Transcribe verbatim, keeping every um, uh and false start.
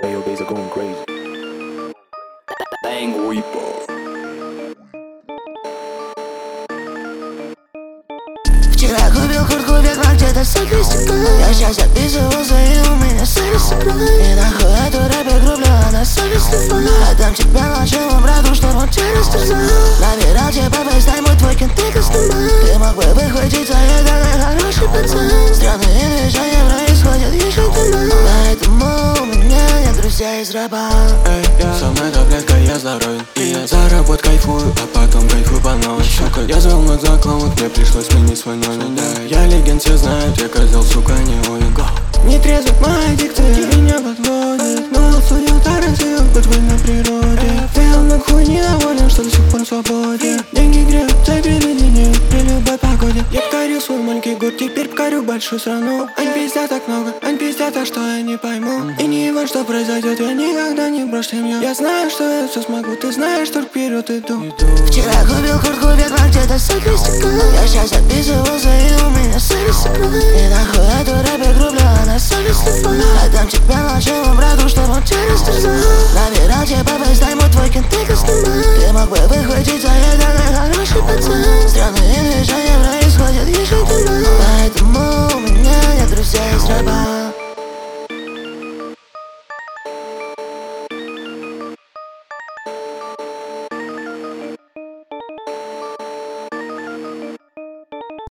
Hey, yo, days are going crazy. Angry Ball. Вчера купил куртку, бегла где-то с крестика. Я сейчас записывался и у меня совесть цепла. И нахуй эту рэп-группу, она совесть слепа. А там тебя научил брату, что он тебя растерзал. Набирал тебя фейстайму, твой кентык снимал. Ты мог бы выхватить, а я такой хороший пацан. Странные движения происходят еще дома. Поэтому у меня нет друзей из рэпа. Эй, я со мной таблетка, я здоровый. И я за работ кайфую, а потом кайфую по новой. Сука, я звонок за клоун, мне пришлось сменить свой номер. Да, я легенд, все знают, я козел, сука, не уйду. Не трезвит моя дикция, меня подводит. Но судил Тарантино, хоть вы на природе. Ты нахуй недоволен, что до сих пор свободен. Деньги греют, забили денег при любой погоде. Я покорил свой маленький год, теперь покорю большую страну. Ань пиздят так много, ань пиздят так, что я не пойму. И не важно, что произойдет, я никогда не брошу семью. Я знаю, что я все смогу, ты знаешь, что вперед иду. Вчера купил куртку, бегла где-то с крестика. Я сейчас записывался и у меня совесть цепла. И нахуй эту рэп-группу, она совесть слепа. А там тебя научил брату, что он тебя растерзал. Набирал тебя фейстайму, твой кентык снимал. Ты мог бы выхватить, а я такой хороший пацан. Странные движения